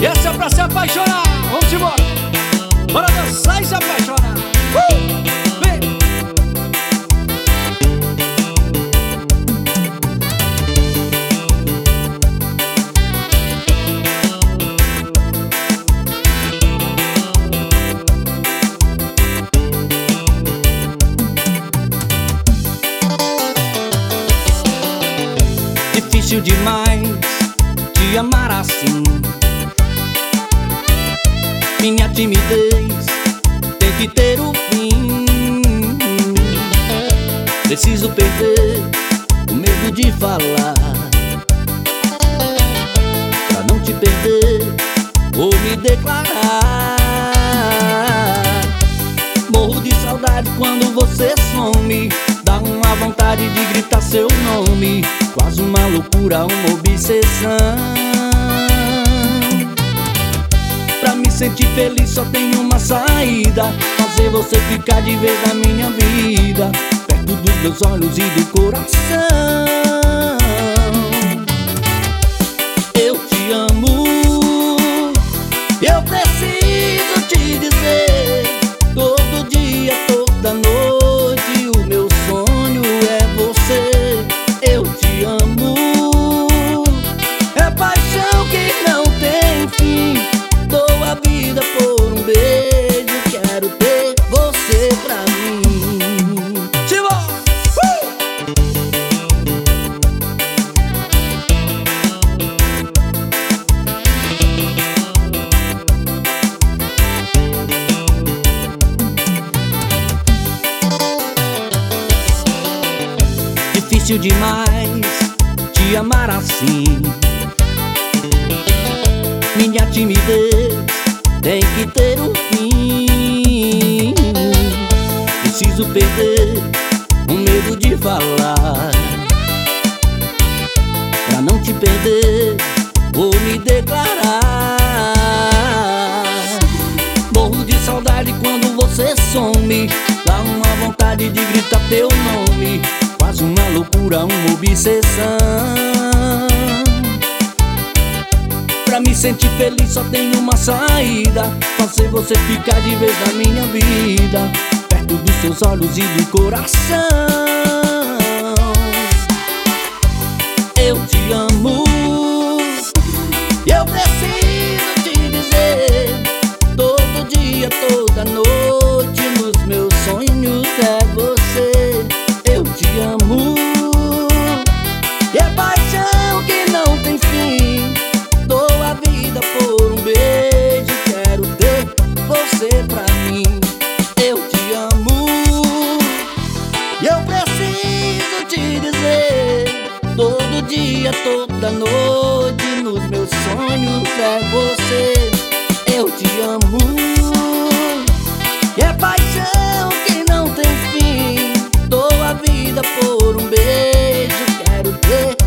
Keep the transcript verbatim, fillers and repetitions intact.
E essa é pra se apaixonar. Vamos embora. Bora dançar e se apaixonar. uh! Vem. Difícil demais te amar assim. Minha timidez tem que ter um fim. Preciso perder o medo de falar, pra não te perder ou me declarar. Morro de saudade quando você some. Dá uma vontade de gritar seu nome. Quase uma loucura, uma obsessão. Pra me sentir feliz só tem uma saída: fazer você ficar de vez na minha vida, perto dos meus olhos e do coração. Eu te amo, eu preciso te dizer. Todo dia, toda noite, o meu sonho é você. Eu te amo, é paixão que não tem fim. Dou a vida por um beijo, quero ter você pra mim. Simbora! Difícil demais te amar assim. Minha timidez tem que ter um fim. Preciso perder o medo de falar, pra não te perder ou me declarar. Morro de saudade quando você some. Dá uma vontade de gritar teu nome. Quase uma loucura, uma obsessão. Pra me sentir feliz só tem uma saída: fazer você ficar de vez na minha vida, perto dos seus olhos e do coração. Eu te amo, eu preciso te dizer. Todo dia, toda noite, nos meus sonhos é você. Eu te amo, e é paixão que não tem fim. Dou a vida por um beijo, quero ter você pra mim. Eu te amo, e eu preciso te dizer. Todo dia, toda noite, nos meus sonhos é você. Eu te amo, e é paixão que não tem fim. Dou a vida por um beijo, quero ter